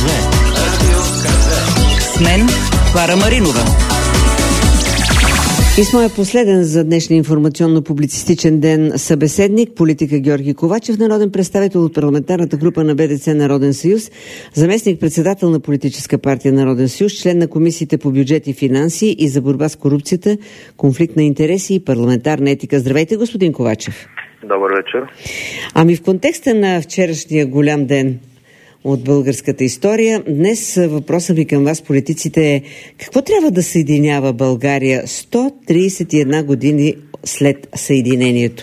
С мен Клара Маринова. И с моя последен за днешния информационно-публицистичен ден събеседник, политика Георги Ковачев, народен представител от парламентарната група на БДЦ Народен съюз, заместник-председател на политическа партия Народен съюз, член на комисиите по бюджет и финанси и за борба с корупцията, конфликт на интереси и парламентарна етика. Здравейте, господин Ковачев. Добър вечер. Ами в контекста на вчерашния голям ден от българската история, днес въпросът ми към вас, политиците, е: какво трябва да съединява България 131 години след съединението?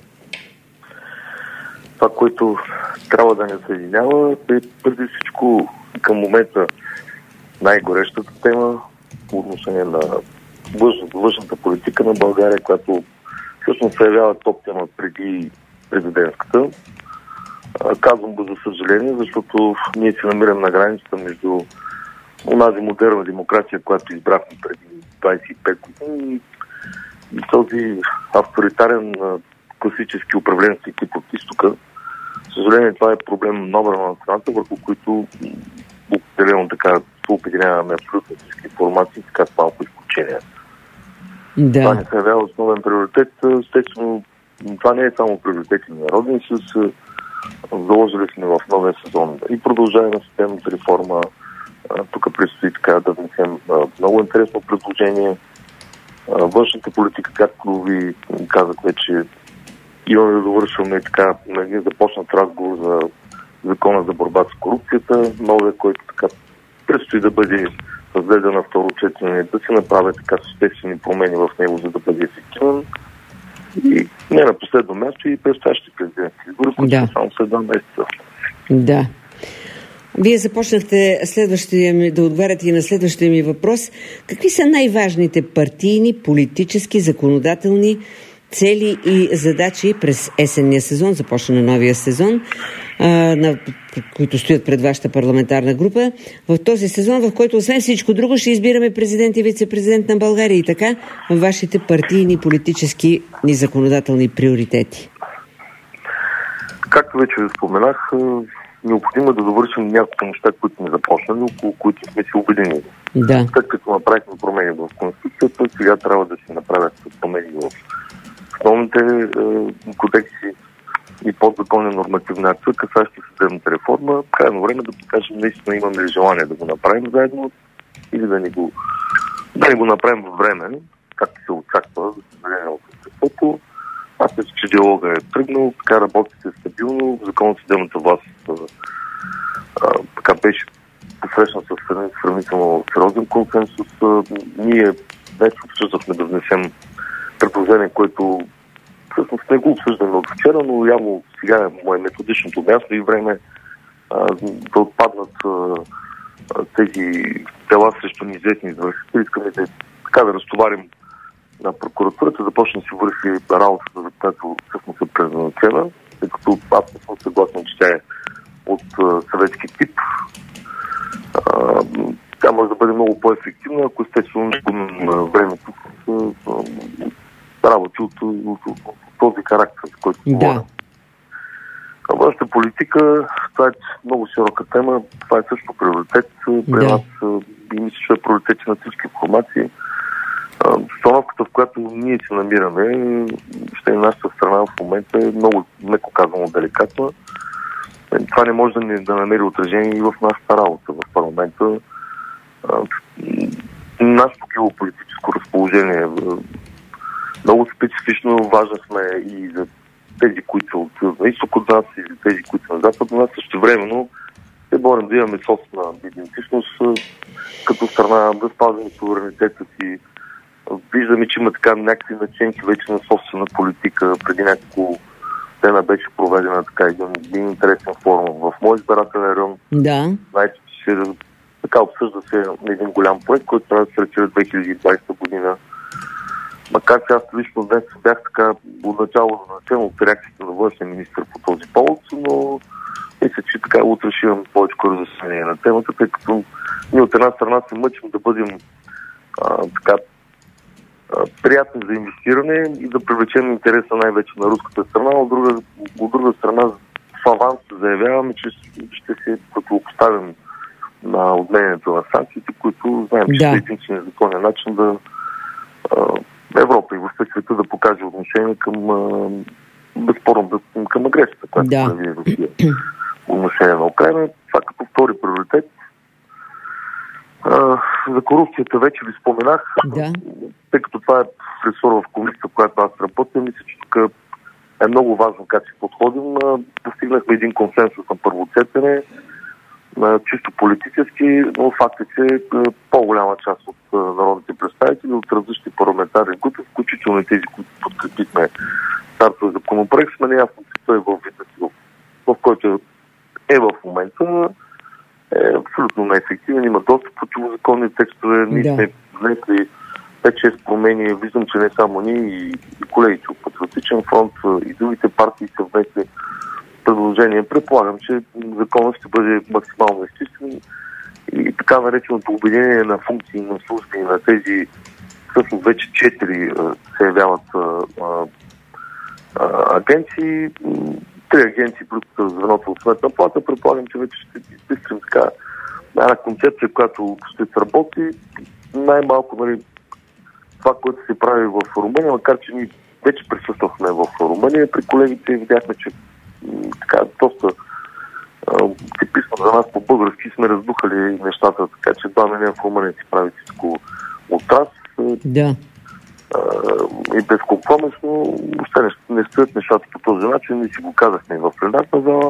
Това, което трябва да не съединява, е преди всичко към момента най-горещата тема по отношение на външната политика на България, която всъщност се явява топ тема преди президентската. Казвам го за съжаление, защото ние се намираме на границата между онази модерна демокрация, която избрахме преди 25 години, и този авторитарен класически управленски тип от изтока. Съжаление, това е проблем номер на страната, върху който определено така обединяваме абсолютно всички информации, така с малко изключения. Да. Това не се явява основен приоритет. Естествено, това не е само приоритет на Народен съюз. Заложили сме в новия сезон и продължаваме системната реформа. Тук предстои така да внесем много интересно предложение. Външната политика, както ви казах вече, имаме да довършваме така един започнат разговор за закона за борба с корупцията, новия, който така предстои да бъде разгледан на второ четене, да се направят така съществени промени в него, за да бъде ефективен. И не на последно място и предстоящи президентски избори, които са само след 2 месеца. Да. Вие започнахте да отговаряте и на следващия ми въпрос. Какви са най-важните партийни, политически, законодателни цели и задачи през есенния сезон, започна на новия сезон, които стоят пред вашата парламентарна група, в този сезон, в който освен всичко друго ще избираме президент и вице-президент на България, и така в вашите партийни, политически и законодателни приоритети? Както вече ви споменах, необходимо е да довършим няколко неща, които не започнали, около които сме си убедени. Да. След като направихме промени в Конституцията, сега трябва да се направят промени в основните кодекси и подзаконни нормативни актове, касащи съдебната реформа. Крайно време да покажем наистина имаме ли желание да го направим заедно или да не го направим във време, както се очаква за съжаление от обществото. Аз мисля, че диалога е тръгнал, така работите стабилно. Закон за съдебната власт така беше посрещан с сравнително сериозен консенсус. Ние вече обсъждахме да внесем предложение, което всъщност не го обсъждаме от вчера, но явно сега е методичното място и време да отпаднат тези дела срещу неизвестни извършители. Искаме да разтоварим на прокуратурата, започне да си върши работата, за която всъщност е предназначена, тъй като аз не съм съгласен, че тя е от съветски тип. Тя може да бъде много по-ефективна, ако естествено не губим времето с работи от този характер, за който говоря. Външната политика, това е много широка тема, това е също приоритет при нас и мисля, че е приоритет на всички формации. Обстановката, в която ние се намираме, ще е нашата страна в момента е много, меко казано, деликатна. Това не може да намери отражение и в нашата работа в парламента. Нашето геополитическо разположение е много специфично, важно сме и за тези, които са от на изток от нас, и за тези, които са на запад от нас. Същевременно се борим да имаме собствена идентичност като страна, да спазваме суверенитета си. Виждаме, че има така някакви начинки вече на собствена политика. Преди няколко дена беше проведена така един интересен форум в мой избирателен район. Да. Знаете, че така обсъжда се един голям проект, който трябва да се рече 2020 година. Макар че аз лично днес бях така отначало назначен от реакцията на външния министър по този повод, но мисля, че така утре ще имам повече разяснение на темата, тъй като ние от една страна се мъчим да бъдем така приятни за инвестиране и да привлечем интереса най-вече на руската страна. От друга страна, в аванс заявяваме, че ще се противопоставим на отменянето на санкциите, които знаем, че е единственият законен начин да Европа и въобще света да покаже отношение към безспорно към агресията, която прави Русия по отношение на Украина. Това като втори приоритет. За корупцията вече ви споменах. Тъй като това е ресор в комисията, в която аз работя, мисля, че тук е много важно как си подходим. Постигнахме един консенсус на първо четене, чисто политически, но факт е, че по-голяма част от народните представители от различни парламентарни групи, включително и тези, които подкрепихме стартове законопроект, сме неясно, че той е в вида, в който е в момента, е абсолютно неефективен. Има доста противозаконни текстове. Ние сме внесли 5-6 промени. Виждам, че не само ние и колегите от Патриотичен фронт и другите партии са внесли предложения. Предполагам, че законът ще бъде максимално изчистен и така нареченото обединение на функции на служби на тези, всъщност вече 4 се явяват агенции, 3 агенции плюс звеното от Сметна палата. Предполагам, че вече ще изпистрим така една концепция, която ще сработи. Най-малко, нали, това, което се прави в Румъния, макар че ние вече присъствахме в Румъния, при колегите видяхме, че така доста типично за нас по-български сме раздухали нещата, така че в Румъния си прави всичко от нас. И безкомпромисно, въобще не стоят нещата по този начин, ние си го казахме и в пленарна зала.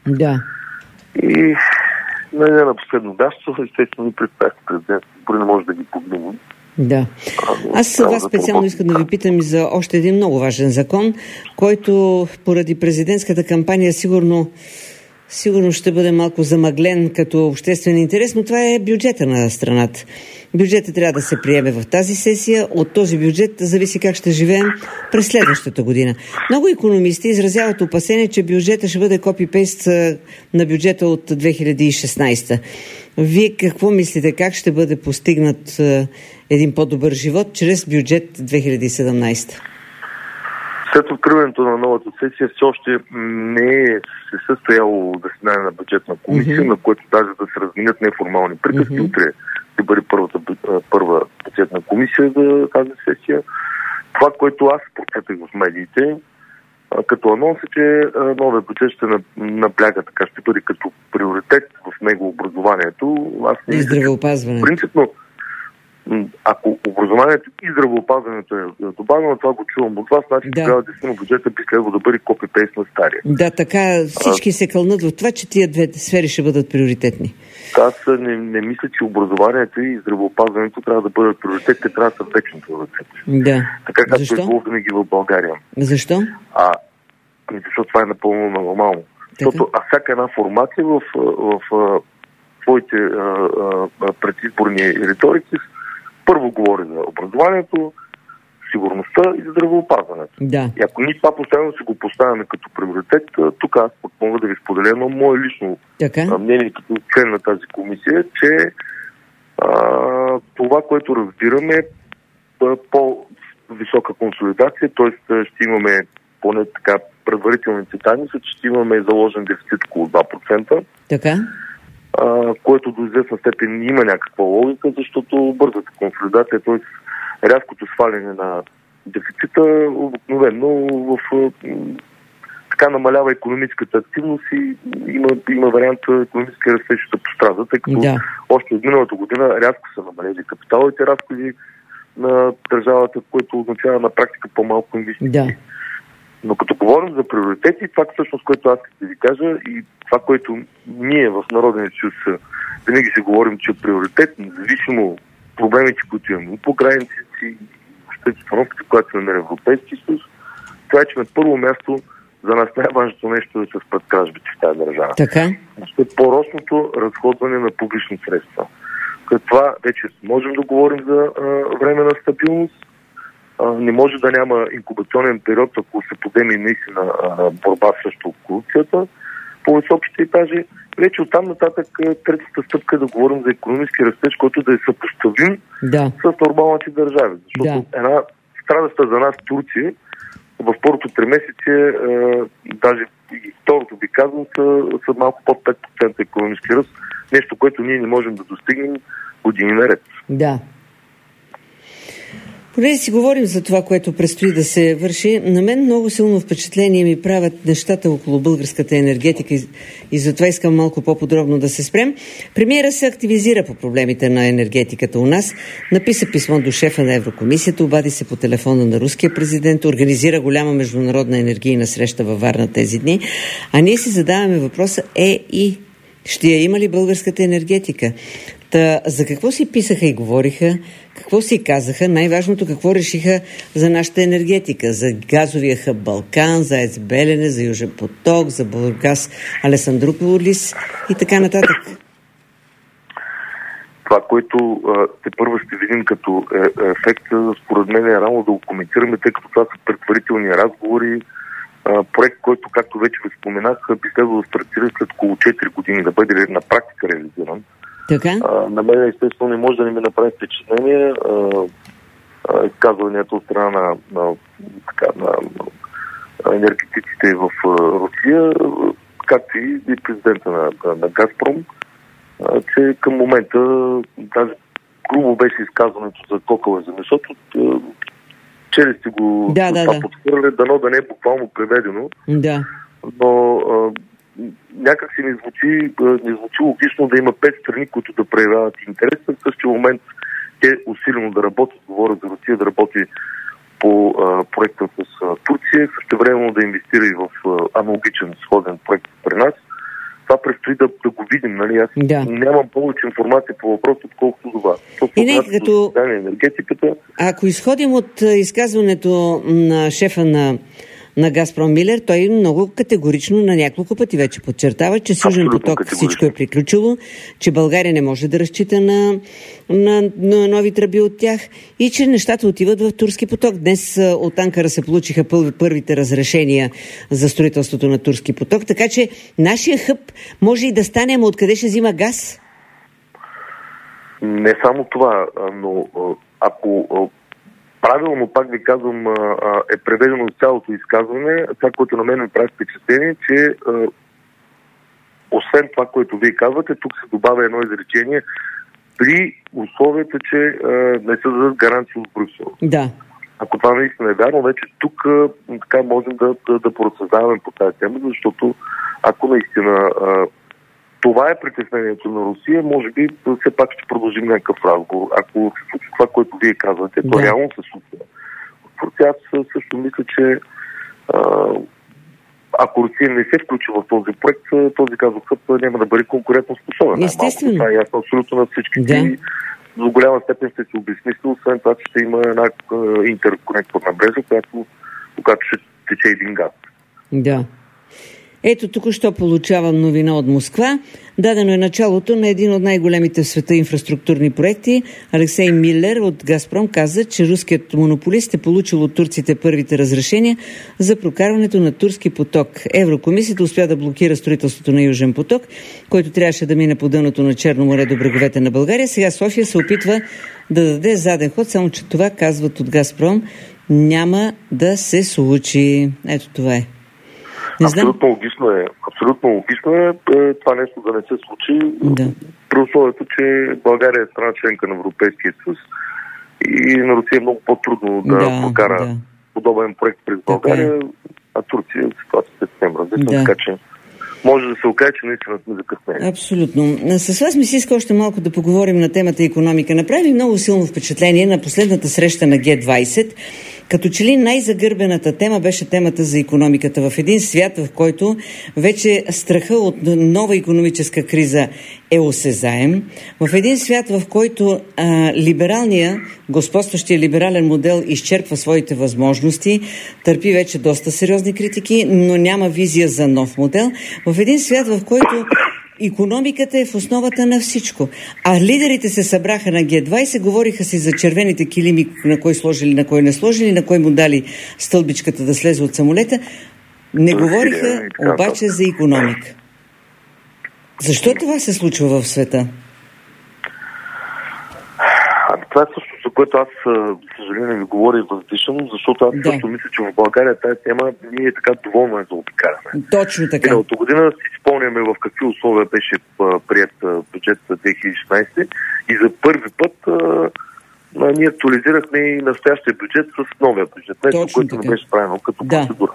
И не на последно място, естествено ни представяхте президент, дори не може да ги подминем. Аз вас специално искам да ви питам и за още един много важен закон, който поради президентската кампания сигурно ще бъде малко замъглен като обществен интерес, но това е бюджета на страната. Бюджетът трябва да се приеме в тази сесия. От този бюджет зависи как ще живеем през следващата година. Много икономисти изразяват опасение, че бюджета ще бъде копи-пейст на бюджета от 2016. Вие какво мислите? Как ще бъде постигнат един по-добър живот чрез бюджет 2017? След откриването на новата сесия все още не е се състояло заседание на бюджетна комисия, на което даже да се разменят неформални приказки. Утре ще бъде първа бюджетна комисия за тази сесия. Това, което аз прочетах в медиите, като анонс е, че новия бюджет ще набляга, така ще бъде като приоритет в него образованието. И здравеопазването. Принципно, ако образованието и здравеопазването е добавено, това го чувам от вас, значи тогава действително бюджета би следвало да бъде копи-пейст на стария. Така всички се кълнат в това, че тия две сфери ще бъдат приоритетни. Аз не мисля, че образованието и здравеопазването трябва да бъдат приоритет, те трябва да са вечното ръцете. Така както е било винаги в България. Защо? Защото това е напълно нормално. Защото всяка една формация в своите предизборни риторики първо говори за образованието, сигурността и за здравеопазването. И ако ние това постоянно си го поставяме като приоритет, тук аз мога да ви споделя едно мое лично мнение като член на тази комисия, че това, което разбираме, по-висока консолидация, т.е. ще имаме поне така предварителните данни, че ще имаме заложен дефицит около 2%. Което до известна степен има някаква логика, защото бързата консолидация, т.е. рязкото сваляне на дефицита, обикновено така намалява икономическата активност и има вариант икономически растеж да пострада, тъй като още от миналата година рязко са намалели капиталовите разходи на държавата, което означава на практика по-малко инвестиции. Но като говорим за приоритети, това всъщност, което аз ще ви кажа и това, което ние в Народния съюз винаги се говорим, че е приоритет, независимо проблемите, които имаме по границите и обстановката, която се намира в Европейския съюз, това е, че на първо място за нас най-важното нещо е да се спрат кражбите в тази държава. По-рочното разходване на публични средства. Като това вече можем да говорим за време на стабилност. Не може да няма инкубационен период, ако се подеме наистина борба срещу корупцията по високите етажи. Вече оттам нататък третата стъпка е да говорим за икономически растеж, който да е съпоставим с нормалните държави. Защото една страдаща за нас Турция в първото тримесечие, даже и второто би казал, са малко под 5% икономически ръст. нещо, което ние не можем да достигнем години наред. Да. Понеже си говорим за това, което предстои да се върши, на мен много силно впечатление ми правят нещата около българската енергетика и затова искам малко по-подробно да се спрем. Премиера се активизира по проблемите на енергетиката у нас, написа писмо до шефа на Еврокомисията, обади се по телефона на руския президент, организира голяма международна енергийна среща във Варна тези дни, а ние си задаваме въпроса и ще я има ли българската енергетика? За какво си писаха и говориха, какво си казаха, най-важното какво решиха за нашата енергетика, за газовия хъб Балкан, за АЕЦ Белене, за Южен поток, за Бургас Александруполис и така нататък. Това, което те първо ще видим като ефект, според мен е рано да го коментираме, тъй като това са предварителни разговори. Проект, който, както вече ви споменах, би следвало да стартира след около 4 години, да бъде на практика реализиран. Така? На мен, естествено, не може да не ми направи впечатление изказванията от страна на енергетиците в Русия, както и президента на Газпром, че към момента даже грубо беше изказването за кокъла за месото. Чели сте го подхвърляли, дано да не е буквално преведено. Да. Но някак си не звучи логично да има 5 страни, които да проявяват интерес. В същия момент те усилено да работят, говорят за Русия, да работи по проекта с Турция, същевременно да инвестира и в аналогичен сходен проект при нас. Това предстои да го видим, нали? Аз нямам повече информация по въпроса, отколкото това. И не, като... енергетиката. Ако изходим от изказването на шефа на Газпром Милер, той много категорично на няколко пъти вече подчертава, че с Южен поток всичко е приключило, че България не може да разчита на нови тръби от тях и че нещата отиват в Турски поток. Днес от Анкара се получиха първите разрешения за строителството на Турски поток, така че нашия хъб може и да стане, ама откъде ще взима газ? Не само това, но ако правилно, пак ви казвам, е преведено от цялото изказване, това, което на мен ми прави впечатление, че освен това, което вие казвате, тук се добавя едно изречение при условията, че не се дадат гаранции от Брюксел. Да. Ако това наистина е вярно, вече тук така можем да поразсъждаваме по тази тема, защото ако наистина това е притеснението на Русия, може би все пак ще продължим някакъв разговор. Ако се случи това, което вие казвате, то реално се случва. Аз също мисля, че ако Русия не се включи в този проект, този газов хъб няма да бъде конкурентно способен. Естествено. Това е ясно абсолютно на всички. Да. До голяма степен ще се обезмисли, освен това, че ще има една интерконекторна мрежа, която ще тече един газ. Да. Ето, току-що получавам новина от Москва. Дадено е началото на един от най-големите в света инфраструктурни проекти. Алексей Милер от Газпром каза, че руският монополист е получил от турците първите разрешения за прокарването на Турски поток. Еврокомисията успя да блокира строителството на Южен поток, който трябваше да мине по дъното на Черно море до бреговете на България. Сега София се опитва да даде заден ход, само че това, казват от Газпром, няма да се случи. Ето това е. Абсолютно логично е това нещо да не се случи, при условието, че България е страна членка на Европейския съюз и на Русия е много по-трудно да прокара подобен проект през България, а Турция ситуацията е съвсем различна, така че може да се окаже, че наистина сме закъснели. Абсолютно. С вас ми се иска още малко да поговорим на темата икономика. Направи много силно впечатление на последната среща на Г20, като че ли най-загърбената тема беше темата за икономиката в един свят, в който вече страха от нова икономическа криза е осезаем. В един свят, в който господстващия либерален модел изчерпва своите възможности, търпи вече доста сериозни критики, но няма визия за нов модел. В един свят, в който икономиката е в основата на всичко. А лидерите се събраха на Г20, говориха си за червените килими, на кой сложили, на кой не сложили, на кой му дали стълбичката да слезе от самолета. Не говориха обаче за икономика. Защо това се случва в света? Това е също, за което аз, съжаление, ви говоря и въздишам, защото аз също мисля, че в България тази тема ние така доволно е заобикаляме. Точно така. Миналото година си спомням спомняме в какви условия беше прият бюджет за 2016 и за първи път ние актуализирахме и настоящия бюджет с новия бюджет. Нещо, което не беше правено като процедура.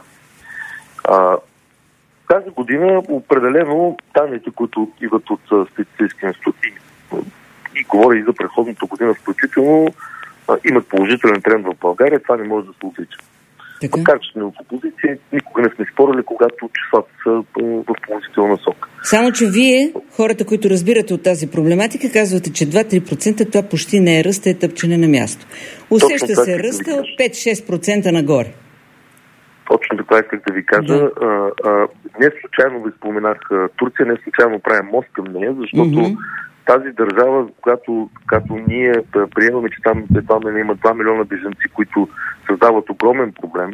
Тази година определено данните, които идват от статистически институти и говоря и за предходната година включително, имат положителен тренд в България. Това не може да се отрича. Макар че сме в опозиция, никога не сме спорили, когато числата са в положителна насока. Само, че вие, хората, които разбирате от тази проблематика, казвате, че 2-3% това почти не е ръст, е тъпчене на място. Усеща се ръста от 5-6% нагоре. Точно така исках да ви кажа. Не случайно ви споменах Турция, не случайно правим мост към нея, защото тази държава, когато ние приемаме, че там едва не има 2 милиона бежанци, които създават огромен проблем,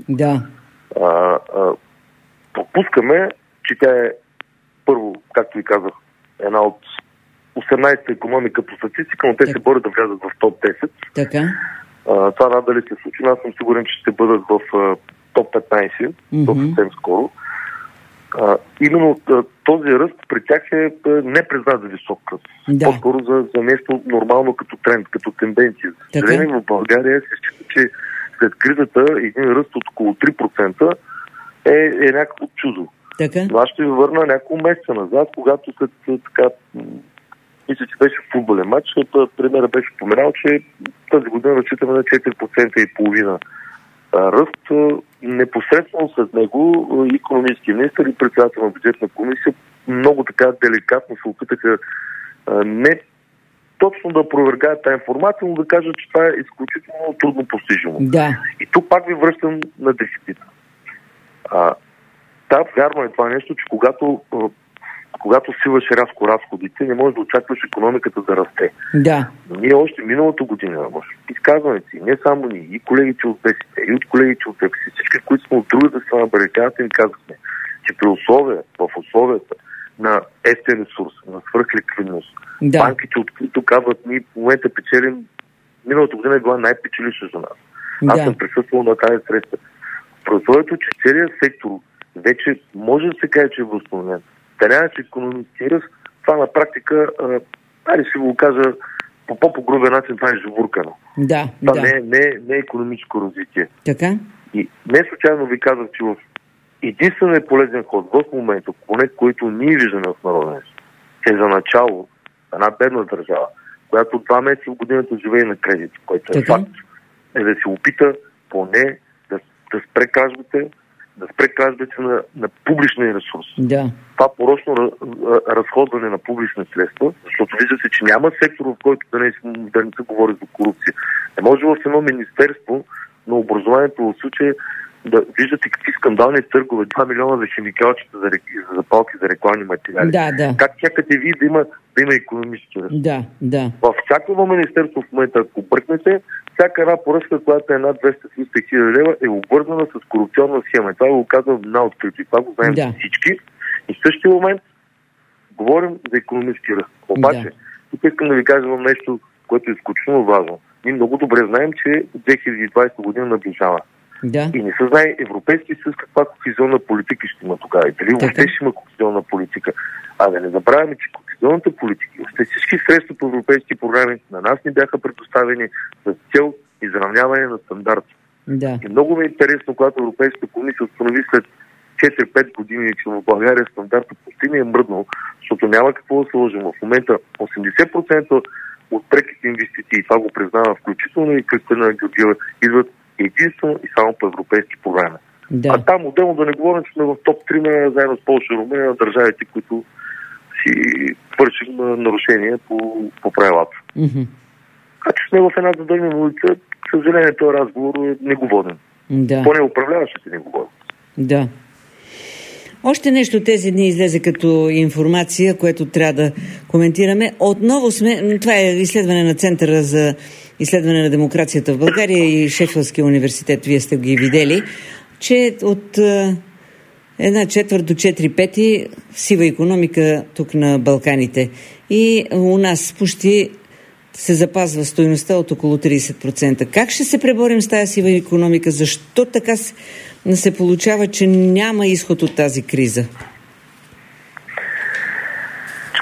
пропускаме, че тя е първо, както ви казах, една от 18-та икономика по статистика, но те се борят да влязат в топ 10. Така. Това надали се случи, но аз съм сигурен, че ще бъдат в топ 15, съвсем скоро. Именно този ръст при тях е непризнат за висок ръст. По-скоро за нещо нормално като тренд, като тенденция. За съжаление, в България се счита, че след кризата един ръст от около 3% е някакво чудо. Но аз ще ви върна няколко месеца назад, когато след така, мисля, че беше футболен матч, премиера беше споменал, че тази година разчитаме на 4,5% ръст. Непосредствено след него икономически министър и председател на бюджетна комисия много така деликатно се опитаха не точно да опровергаят тази информация, но да кажат, че това е изключително трудно постижимо. И тук пак ви връщам на дефицита. Вярно е това нещо, че когато сиваш рязко разходите, не можеш да очакваш икономиката да расте. Но ние още миналата година, изказването си, не само ние, и колегите от БСП, и от колегите от ДПС, всички, които сме от другата страна барикадата, им казахме, че в условията на естествен ресурс, на свръхликвидност, банките, от които казват, ние в момента печелим, миналата година е била най-печеливша за нас. Аз съм присъствал на тази среща. При условието, че целият сектор вече може да се каже, че е възстановен. Да нямаше икономически ръст, това на практика, ще го кажа по по-грубия начин, това е живуркано. Това не е икономическо развитие. И не случайно ви казах, че в единственият полезен ход в момента, поне който ние виждаме в Народния съд, е за начало една бедна държава, която 2 месеца в годината живее на кредит, който е факт, е да се опита поне да спре кражбите на публичния ресурс. Това порочно разходване на публични средства, защото вижда се, че няма сектор, в който да не се говори за корупция. Не може в едно министерство на образованието в случая да виждате какви скандални търгове, 2 милиона за химикалчета, за запалки, за рекламни материали. Как чакате вие да има икономически ресурс? Във всяко едно министерство в момента, ако бъркнете, всяка една поръчка, която е над 200-300 хиляди лева, е обвързана с корупционна схема. Това го казвам на открито. Това го знаем всички. И в същия момент говорим за икономически ръст. Обаче, тук искам да ви кажа нещо, което е изключително важно. Ние много добре знаем, че 2020 година наближава. И не се знае Европейски съюз каква кохезионна политика ще има тогава. И дали въобще ще има кохезионна политика. Да не забравяме, че кохезионната политика, въобще всички средства по европейски програми на нас ни бяха предоставени с цел изравняване на стандарти. И много ми е интересно, когато Европейската комисия установи след 4-5 години, че в България стандарта почти не е мръднал, защото няма какво да сложим. В момента 80% от преките инвестиции, това го признава включително и Кристина Георгиева, идват единствено и само по европейски програми. Там отделно да не говорим, че сме в топ 3 заедно с Полша и Румъния на държавите, които си вършим нарушения по правилата. Така че сме в една задънена улица, съжаление, този разговор не го водим. Поне управляващите не го водим. Още нещо тези дни излезе като информация, което трябва да коментираме. Отново това е изследване на Центъра за изследване на демокрацията в България и Шеффилдския университет, вие сте ги видели, че от 1/4 до 4/5 сива икономика тук на Балканите. И у нас почти се запазва стойността от около 30%. Как ще се преборим с тази сива икономика? Защо така се получава, че няма изход от тази криза?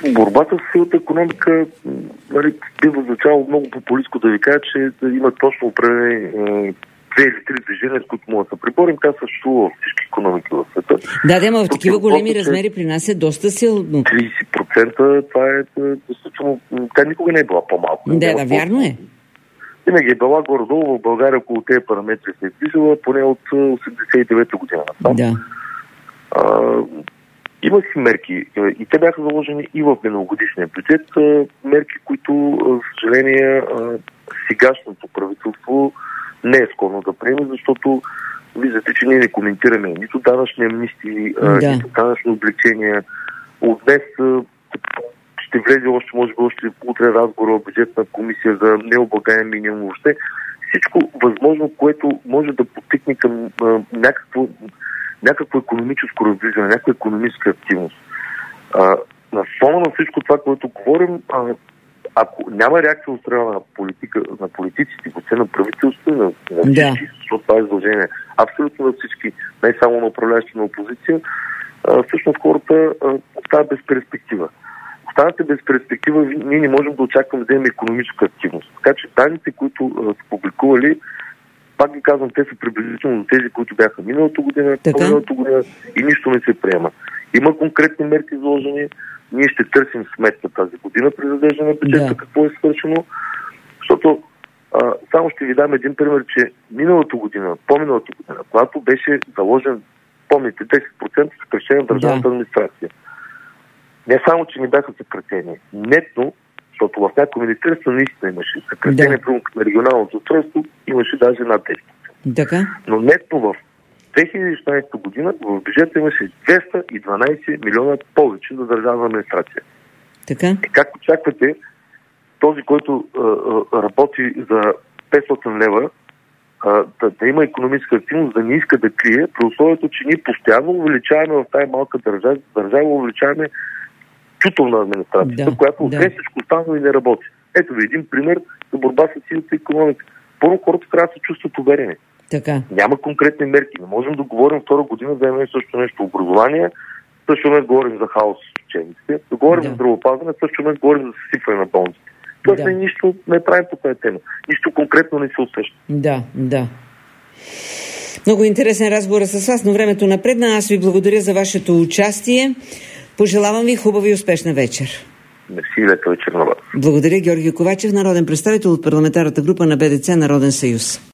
Борбата с силата економика, нали, би звучало много популистко да ви кажа, че има точно определени 2 или 3 движения, с които могат да се преборим. Тя съществува във всички икономики в света. Да, в такива големи размери при нас е доста силно. 30% това е достатъчно. Тя никога не е била по-малко. Да, вярно е. Винаги е била горе-долу в България, около тези параметри се е движила, поне от 89-та година. Да. Има си мерки и те бяха заложени и в миналогодишния бюджет. Мерки, които, за съжаление, сегашното правителство не е склонно да приеме, защото виждате, че ние не коментираме нито данъчни амнистии, нито данъчни облегчения. От днес ще влезе може би още утре разговор в бюджетна комисия за необлагаем минимум въобще. Всичко възможно, което може да потикне към някакво икономическо раздвижване, някаква икономическа активност. На фона на всичко това, което говорим, ако няма реакция от страна на политиците, въобще на правителство, на всички, защото това е задължение абсолютно на всички, не само на управляващи, на опозиция, всъщност хората остават без перспектива. Оставате без перспектива, ние не можем да очакваме да имаме икономическа активност. Така че данните, които са публикували, пак ги казвам, те са приблизително тези, които бяха миналата година и нищо не се приема. Има конкретни мерки заложени. Ние ще търсим сметка тази година при задържане на бюджета, какво е свършено. Защото само ще ви дам един пример, че по-миналата година, когато беше заложен, помните, 10% съкращение на държавната администрация. Не само, че не бяха съкратени. Нетно, защото в някои министерства наистина имаше съкратение на регионалното устройство, имаше даже над 10%. Но нетно в 2016 година в бюджета имаше 212 милиона повече за държавна администрация. Така? Как очаквате този, който работи за 500 лева, да има икономическа активност, да не иска да крие, при условието, че ние постоянно увеличаваме в тази малка държава увеличаваме чутовна администрация, която освен всичко останало и не работи. Ето ви един пример за борба с силата икономика. Първо хората трябва да се чувстват уверени. Така. Няма конкретни мерки. Не можем да говорим втора година да имаме също нещо образование, също не говорим за хаос в учениците, да говорим за здравеопазване, също не говорим за съсипване на болниците. Тоест нищо не правим по тази тема. Нищо конкретно не се усеща. Да. Много интересен разговор с вас, но времето напредна. Аз ви благодаря за вашето участие. Пожелавам ви хубава и успешна вечер. Мерси, лека вечер на вас. Благодаря, Георги Ковачев, народен представител от парламентарната група на БДЦ Народен съюз.